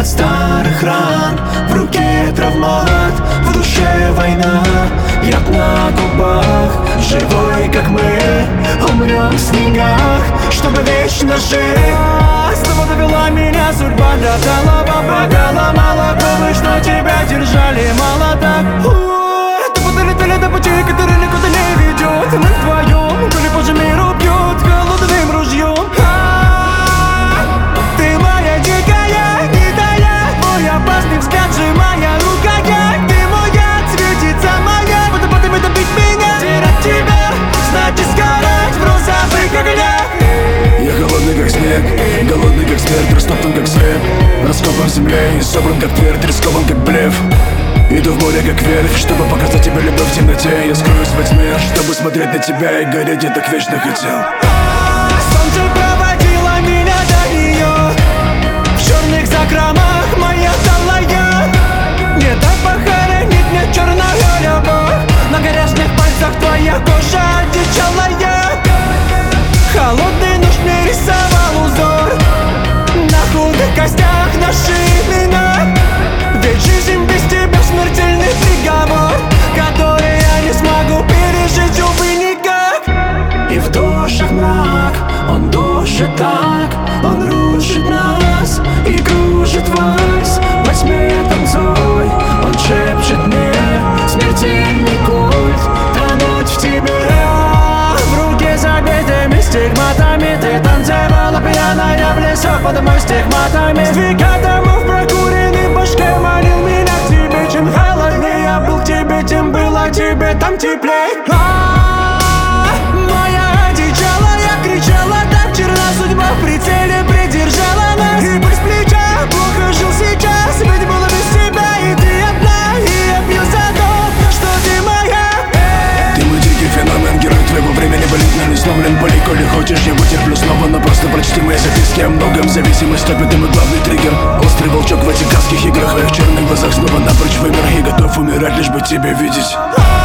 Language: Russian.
от старых ран. В руке травмат, в душе война. Яд на губах, живой как мы, умрем в снегах, чтобы вечно жить. Снова довела меня судьба до талого бокала. Молоко, что тебя держали мало так. Долетели до пути, который никуда не ведет. Мы вдвоем, коли по же миру бьют холодным ружьем. Ты моя дикая, гитая, мой опасный взгляд, сжимая рукоять. Ты моя, светится моя, потом добить меня. Терять тебя, значит сгорать в розовых огнях. Я холодный как снег, голодный как смерть, растоптан как свет. Раскопан в земле и собран как твердь, рискован как блеф. Иду в море как верфь, чтобы показать тебе любовь в темноте. Я скроюсь во тьме, чтобы смотреть на тебя и гореть, я так вечно хотел. Солнце проводило меня до нее, в черных закромах моя талая. Не дай похоронить мне черная любовь, на горячих пальцах твоя кожа одичалая. Холодный нож мне рисовал узор на худых костях наши имена. Ведь жизнь без тебя смертельный приговор, который я не смогу пережить, увы, никак. И в душах мрак, он душит так, он рушит нас и кружит вальс. Во тьме танцуй, он шепчет мне смертельный культ, тонуть в тебе. В руке забитыми стигматами ты танцевала пьяная в лесу под мой стигматами. Сдвигай домов прокуренный башке манил меня к тебе. Чем холоднее я был к тебе, тем было тебе там теплей. Моя одичалая кричала, так черна судьба в прицеле придержала нас. И пусть плеча плохо жил сейчас, ведь было без тебя и ты одна. И я пью за то, что ты моя. Ты мой дикий феномен, герой твоего времени, болит, но не сломлен. Боли, коли хочешь, я вытерплю снова, но просто прочти мои записки о многом. Зависимость топит, и мой главный триггер. Острый волчок в ватиканских играх, в твоих черных глазах снова напрочь вымер. И готов умирать, лишь бы тебя видеть.